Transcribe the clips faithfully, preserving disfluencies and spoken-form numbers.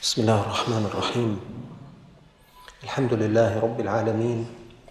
بسم الله الرحمن الرحيم. الحمد لله رب العالمين،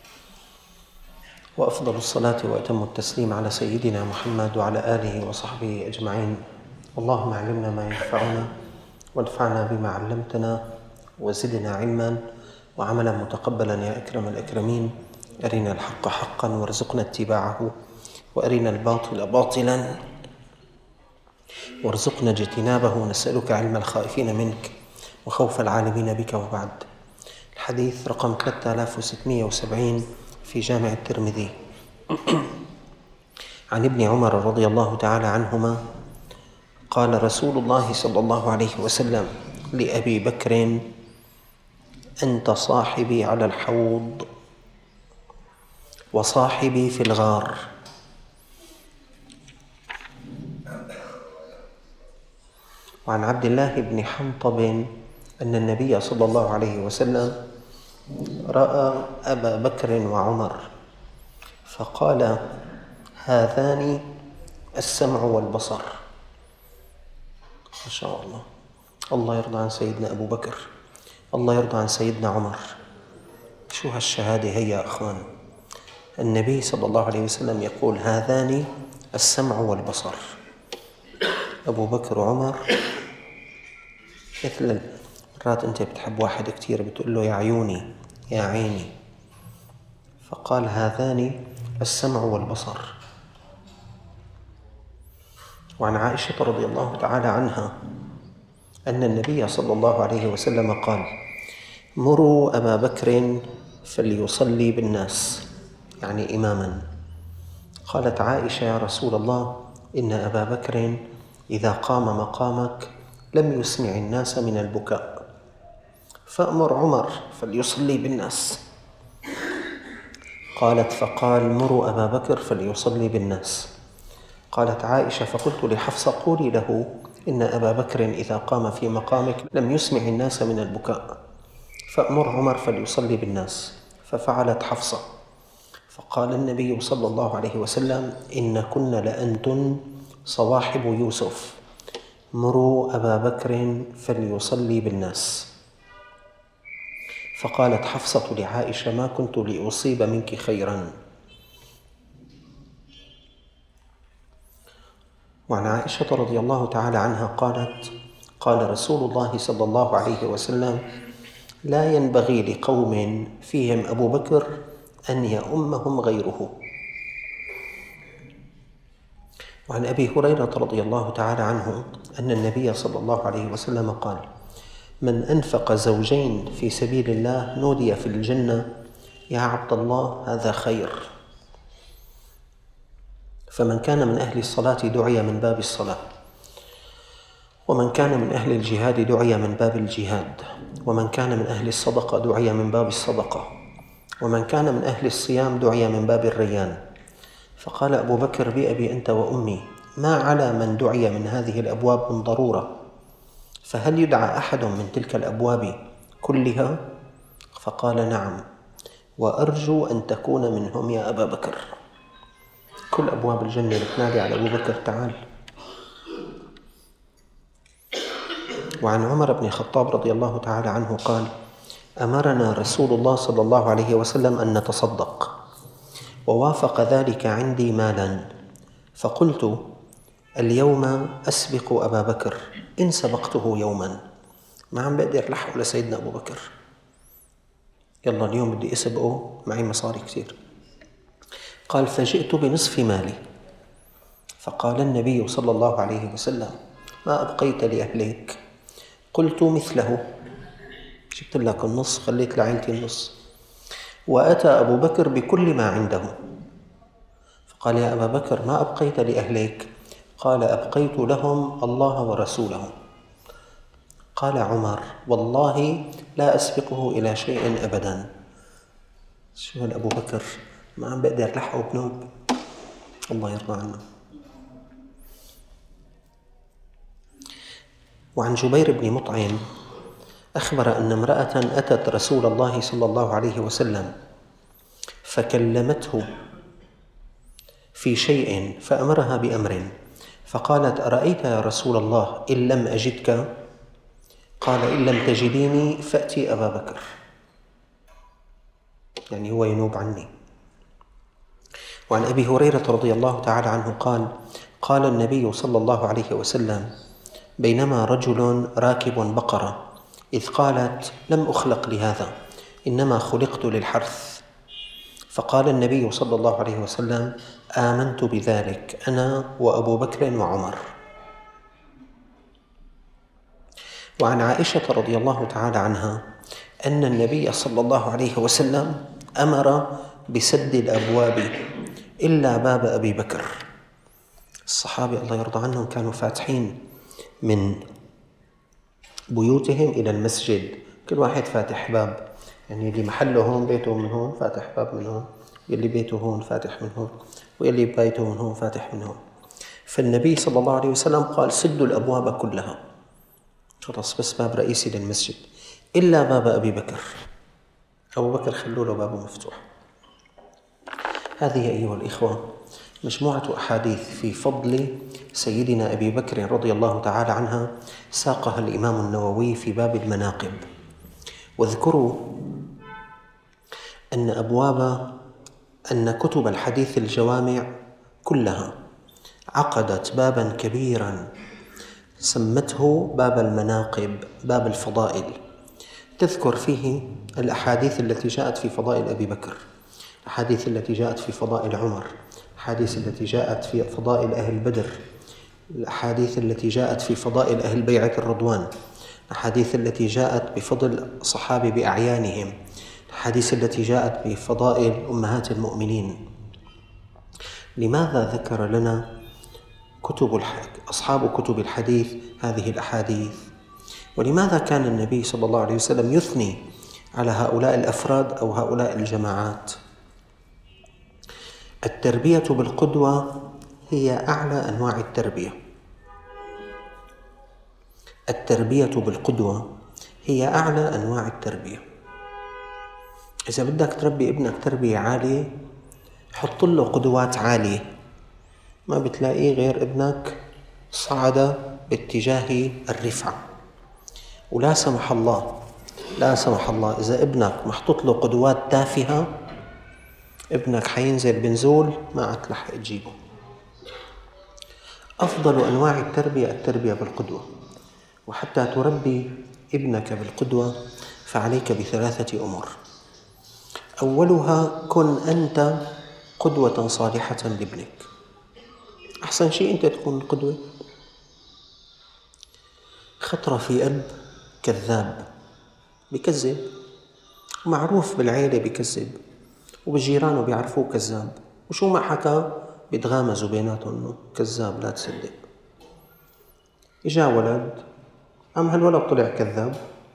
وأفضل الصلاة وأتم التسليم على سيدنا محمد وعلى آله وصحبه أجمعين. اللهم علمنا ما ينفعنا وانفعنا بما علمتنا وزدنا علما وعملا متقبلا يا أكرم الأكرمين. أرنا الحق حقا وارزقنا اتباعه، وأرنا الباطل باطلا وارزقنا اجتنابه. نسألك علم الخائفين منك وخوف العالمين بك. وبعد، الحديث رقم ثلاثة آلاف وستمائة وسبعين في جامع الترمذي عن ابن عمر رضي الله تعالى عنهما قال رسول الله صلى الله عليه وسلم لأبي بكر: أنت صاحبي على الحوض وصاحبي في الغار. وعن عبد الله بن حنطب أن النبي صلى الله عليه وسلم رأى أبا بكر وعمر فقال: هذان السمع والبصر. ما شاء الله. الله يرضى عن سيدنا أبو بكر، الله يرضى عن سيدنا عمر. شو هالشهادة هي يا أخوان؟ النبي صلى الله عليه وسلم يقول: هذان السمع والبصر. أبو بكر وعمر. مثل مرات أنت بتحب واحد كتير بتقول له: يا عيوني يا عيني، فقال: هذان السمع والبصر. وعن عائشة رضي الله تعالى عنها أن النبي صلى الله عليه وسلم قال: مروا أبا بكر فليصلي بالناس، يعني إماما. قالت عائشة: يا رسول الله، إن أبا بكر إذا قام مقامك لم يسمع الناس من البكاء، فأمر عمر فليصلي بالناس. قالت: فقال: مروا أبا بكر فليصلي بالناس. قالت عائشة: فقلت لحفصة: قولي له إن أبا بكر إذا قام في مقامك لم يسمع الناس من البكاء، فأمر عمر فليصلي بالناس. ففعلت حفصة. فقال النبي صلى الله عليه وسلم: إن كن لأنتن صواحب يوسف، مروا أبا بكر فليصلي بالناس. فقالت حفصة لعائشة: ما كنت لأصيب منك خيرا. وعن عائشة رضي الله تعالى عنها قالت: قال رسول الله صلى الله عليه وسلم: لا ينبغي لقوم فيهم أبو بكر أن يؤمهم غيره. وعن أبي هريرة رضي الله تعالى عنه أن النبي صلى الله عليه وسلم قال: من أنفق زوجين في سبيل الله نودي في الجنة: يا عبد الله، هذا خير. فمن كان من أهل الصلاة دعي من باب الصلاة، ومن كان من أهل الجهاد دعي من باب الجهاد، ومن كان من أهل الصدقة دعي من باب الصدقة، ومن كان من أهل الصيام دعي من باب الريان. فقال أبو بكر: بأبي أنت وأمي، ما على من دعي من هذه الأبواب من ضرورة، فهل يدعى أحد من تلك الأبواب كلها؟ فقال: نعم، وأرجو أن تكون منهم يا أبا بكر. كل أبواب الجنة بتنادي على أبو بكر: تعال. وعن عمر بن الخطاب رضي الله تعالى عنه قال: أمرنا رسول الله صلى الله عليه وسلم أن نتصدق، ووافق ذلك عندي مالا، فقلت: اليوم أسبق أبا بكر إن سبقته يوما. ما عم بقدر لحقه لسيدنا أبو بكر، يلا اليوم بدي أسبقه، معي مصاري كثير. قال: فجئت بنصف مالي. فقال النبي صلى الله عليه وسلم: ما أبقيت لأهليك؟ قلت: مثله، جبت لك النص، خليت لعائلتي النص. وأتى أبو بكر بكل ما عنده. فقال: يا أبا بكر، ما أبقيت لأهليك؟ قال: أبقيت لهم الله ورسوله. قال عمر: والله لا أسبقه إلى شيء أبدا. شو أبو بكر ما عم بقدر لحقه بنوب، الله يرضى عنه. وعن جبير بن مطعم أخبر أن امرأة أتت رسول الله صلى الله عليه وسلم فكلمته في شيء فأمرها بأمر، فقالت: أرأيت يا رسول الله إن لم أجدك؟ قال إن لم تجديني فأتي أبا بكر، يعني هو ينوب عني. وعن أبي هريرة رضي الله تعالى عنه قال قال النبي صلى الله عليه وسلم بينما رجل راكب بقرة إذ قالت لم أخلق لهذا إنما خلقت للحرث، فقال النبي صلى الله عليه وسلم آمنت بذلك أنا وأبو بكر وعمر. وعن عائشة رضي الله تعالى عنها أن النبي صلى الله عليه وسلم أمر بسد الأبواب إلا باب أبي بكر. الصحابة الله يرضى عنهم كانوا فاتحين من بيوتهم إلى المسجد، كل واحد فاتح باب، يعني اللي محله هون بيته من هون فاتح باب من هون، يلي بيته هون فاتح من هون، ويلي بيته من هون فاتح من هون. فالنبي صلى الله عليه وسلم قال سدوا الأبواب كلها، خلاص بس باب رئيسي للمسجد إلا باب أبي بكر، أبو بكر خلوا له بابه مفتوح. هذه أيها الإخوة مجموعة أحاديث في فضل سيدنا أبي بكر رضي الله تعالى عنها ساقها الإمام النووي في باب المناقب. واذكروا أن أبواب أن كتب الحديث الجوامع كلها عقدت بابا كبيرا سمته باب المناقب، باب الفضائل، تذكر فيه الأحاديث التي جاءت في فضائل أبي بكر، الأحاديث التي جاءت في فضائل عمر، الأحاديث التي جاءت في فضائل أهل بدر، الأحاديث التي جاءت في فضائل أهل بيعة الرضوان، الأحاديث التي جاءت بفضل الصحابة بأعيانهم، الأحاديث التي جاءت بفضائل أمهات المؤمنين. لماذا ذكر لنا كتب أصحاب كتب الحديث هذه الأحاديث؟ ولماذا كان النبي صلى الله عليه وسلم يثني على هؤلاء الأفراد أو هؤلاء الجماعات؟ التربية بالقدوة هي أعلى أنواع التربية. التربية بالقدوة هي أعلى أنواع التربية. إذا بدك تربي ابنك تربية عالية حط له قدوات عالية، ما بتلاقيه غير ابنك صعد باتجاه الرفعة. ولا سمح الله لا سمح الله إذا ابنك محطوط له قدوات تافهة ابنك حينزل بنزول ما عتلحق تجيبه. أفضل أنواع التربية التربية بالقدوة. وحتى تربي ابنك بالقدوة فعليك بثلاثة أمور. أولها كن أنت قدوة صالحة لابنك. أحسن شيء أنت تكون قدوة. خطرة في أب كذاب بكذب، معروف بالعيلة بكذب، وبالجيران بيعرفوه كذاب، وشو ما حكى بيتغامزوا بيناتهم انه كذاب لا تصدق. اجا ولد أم هالولد طلع كذاب،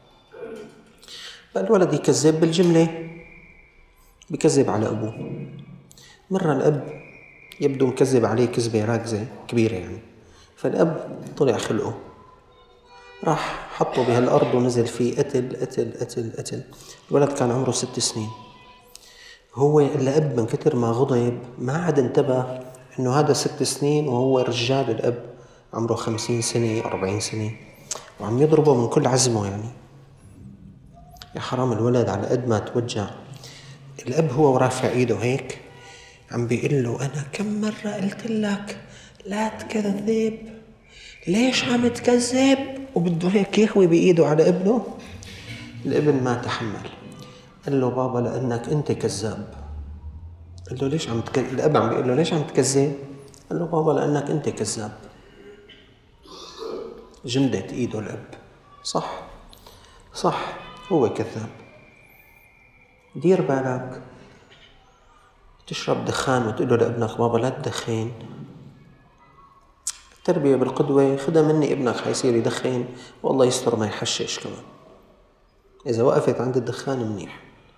فالولد يكذب بالجملة، بكذب على أبوه. مرة الأب يبدو مكذب عليه كذبة راكزة كبيرة يعني، فالأب طلع خلقه، راح حطه بهالأرض ونزل فيه قتل قتل قتل قتل. الولد كان عمره ست سنين. هو الأب من كتر ما غضب ما عاد انتبه إنه هذا ست سنين وهو رجال. الأب عمره خمسين سنة أربعين سنة وعم يضربه من كل عزمه يعني. يا حرام الولد على قد ما توجع. الأب هو ورافع إيده هيك عم بيقول له أنا كم مرة قلت لك لا تكذب، ليش عم تكذب؟ وبده هيك يخوي بإيده على ابنه. الابن ما تحمل، قال له بابا لأنك أنت كذاب. قال له ليش عم تكذب؟ الأب عم بيقول له ليش عم تكذب؟ قال له بابا لأنك أنت كذاب. جمدت إيده الأب، صح صح هو كذاب. دير بالك تشرب دخان وتقول له لابنك بابا لا تدخن. التربية بالقدوة خدها مني، ابنك حيصير يدخن والله يستر ما يحشش كمان. إذا وقفت عند الدخان منيح.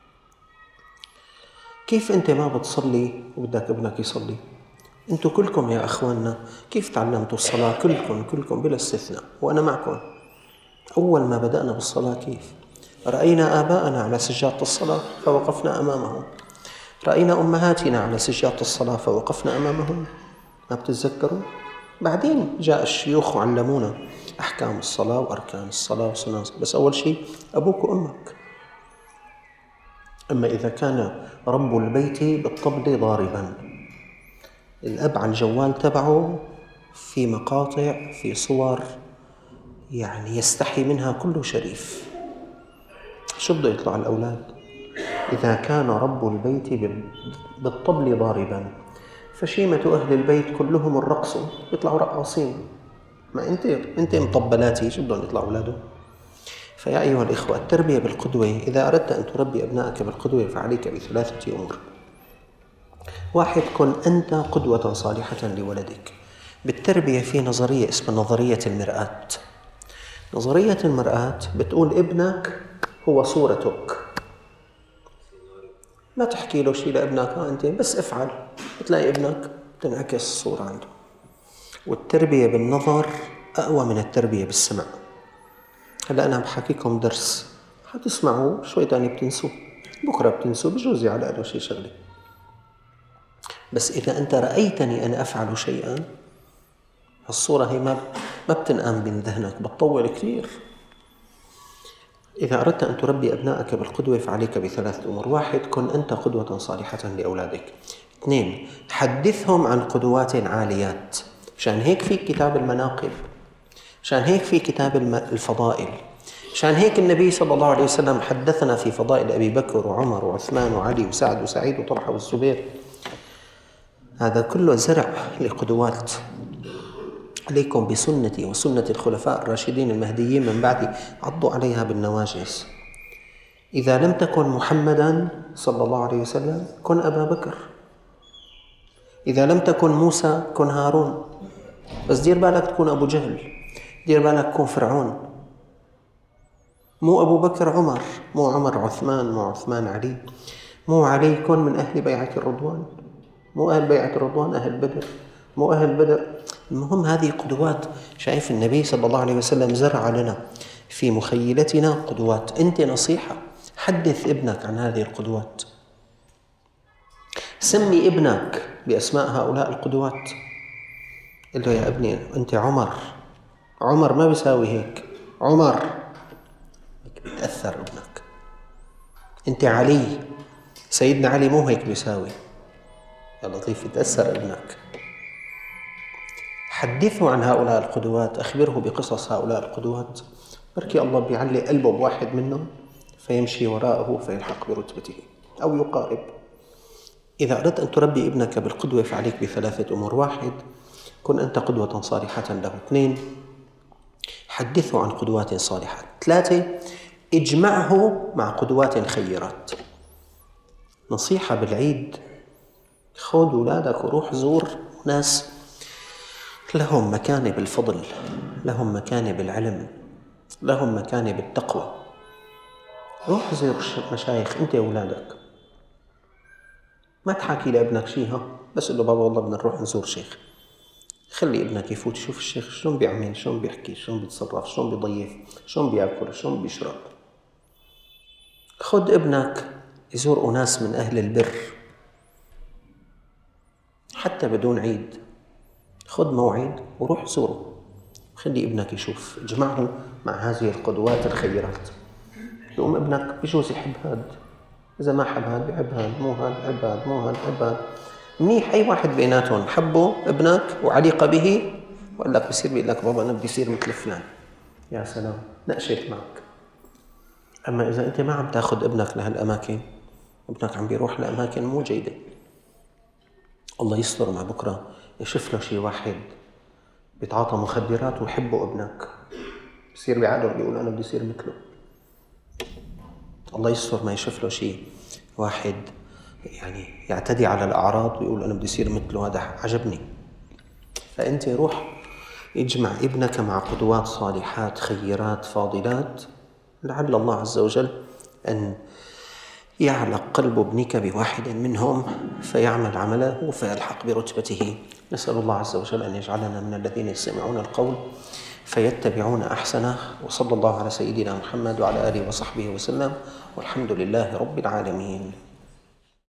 كيف أنت ما بتصلي وبدك ابنك يصلي؟ أنتوا كلكم يا أخواننا كيف تعلمتوا الصلاة؟ كلكم كلكم بلا استثناء، وأنا معكم. أول ما بدأنا بالصلاة كيف؟ رأينا آباءنا على سجادة الصلاة فوقفنا أمامهم، رأينا أمهاتنا على سجادة الصلاة فوقفنا أمامهم. ما بتتذكروا؟ بعدين جاء الشيوخ وعلمونا، أحكام الصلاة وأركان الصلاة وسنن الصلاة، بس أول شيء أبوك وأمك. أما إذا كان رب البيت بالطبل ضاربا، الأب على الجوال تبعه في مقاطع في صور يعني يستحي منها كل شريف، شو بده يطلع الأولاد؟ إذا كان رب البيت بالطبل ضاربا فشيمة أهل البيت كلهم الرقص، يطلعوا رقاصين. ما أنت أنت مطبلاتي، شو بدهم يطلعوا أولاده؟ فيا أيها الإخوة، التربية بالقدوة، إذا أردت أن تربي أبنائك بالقدوة فعليك بثلاثة أمور. واحد، كن أنت قدوة صالحة لولدك. بالتربية في نظرية اسمها نظرية المرآة. نظرية المرآة بتقول ابنك هو صورتك، ما تحكي له شيء لابنك، ها أنت بس افعل بتلاقي ابنك تنعكس الصورة عنده. والتربية بالنظر أقوى من التربية بالسمع. هلأ أنا بحكيكم درس حتسمعوا شوي تاني بتنسوا، بكرة بتنسوا، بجوز على له شيء شغلي. بس إذا أنت رأيتني أنا أفعل شيئا، الصورة هي ما ما بتنقام من ذهنك، بتطول كثير. إذا أردت أن تربي أبنائك بالقدوة فعليك بثلاثة أمور. واحد، كن أنت قدوة صالحة لأولادك. اثنين، حدثهم عن قدوات عاليات. مشان هيك في كتاب المناقب، مشان هيك في كتاب الفضائل، مشان هيك النبي صلى الله عليه وسلم حدثنا في فضائل أبي بكر وعمر وعثمان وعلي وسعد وسعيد وطلحة والزبير. هذا كله زرع لقدوات. عليكم بسنتي وسنة الخلفاء الراشدين المهديين من بعدي، عضوا عليها بالنواجذ. إذا لم تكن محمدا صلى الله عليه وسلم كن أبا بكر، إذا لم تكن موسى كن هارون، بس دير بالك تكون أبو جهل، دير بالك تكون فرعون. مو أبو بكر عمر، مو عمر عثمان، مو عثمان علي، مو علي كن من أهل بيعة الرضوان، مو أهل بيعة الرضوان أهل بدر، مو أهل بدر. المهم هذه قدوات. شايف النبي صلى الله عليه وسلم زرع لنا في مخيلتنا قدوات. أنت نصيحة، حدث ابنك عن هذه القدوات، سمي ابنك بأسماء هؤلاء القدوات. قل له يا ابني أنت عمر، عمر ما بيساوي هيك، عمر بتأثر ابنك. أنت علي، سيدنا علي مو هيك بيساوي، يا لطيف يتأثر ابنك. حدثه عن هؤلاء القدوات، أخبره بقصص هؤلاء القدوات، بركي الله بيعلي قلبه بواحد منهم فيمشي وراءه فيلحق برتبته أو يقارب. إذا أردت أن تربي ابنك بالقدوة فعليك بثلاثة أمور. واحد، كن أنت قدوة صالحة له. اثنين، حدثه عن قدوات صالحات. ثلاثة، اجمعه مع قدوات خيرات. نصيحة بالعيد، خذ أولادك وروح زور ناس لهم مكانة بالفضل، لهم مكانة بالعلم، لهم مكانة بالتقوى. روح زور مشايخ أنت أولادك، ما تحكي لابنك شيء، ها بس قل له بابا والله بدنا نروح نزور شيخ. خلي ابنك يفوت يشوف الشيخ شلون بيعمل، شلون بيحكي، شلون بيتصرف، شلون بيضيف، شلون بيأكل، شلون بيشرب. خذ ابنك يزور أناس من أهل البر حتى بدون عيد، خذ موعد وروح زوره، خلي ابنك يشوف، اجمعه مع هذه القدوات الخيرات. يقوم ابنك بجوز يحب هاد، إذا ما حب هاد بحب هاد، مو هاد بحب هاد، مو هاد بحب هاد. منيح أي واحد بيناتهم حبه ابنك وعليق به وقال لك بصير بيقول لك بابا أنا بدي يصير مثل فلان، يا سلام نقشت معك. أما إذا أنت ما عم تاخذ ابنك لهالأماكن، ابنك عم بيروح لأماكن مو جيدة، الله يستر مع بكرة يشوف له شي واحد بيتعاطى مخدرات ويحبه ابنك، بصير بعقله بيقول أنا بدي يصير مثله. الله يستر ما يشوف له شي واحد يعني يعتدي على الأعراض ويقول أنا بدي يصير مثله، هذا عجبني. فأنت روح اجمع ابنك مع قدوات صالحات خيرات فاضلات، لعل الله عز وجل أن يعلق قلب ابنك بواحد منهم فيعمل عمله فيلحق برتبته. نسأل الله عز وجل أن يجعلنا من الذين يستمعون القول فيتبعون أحسنه. وصلى الله على سيدنا محمد وعلى آله وصحبه وسلم، والحمد لله رب العالمين.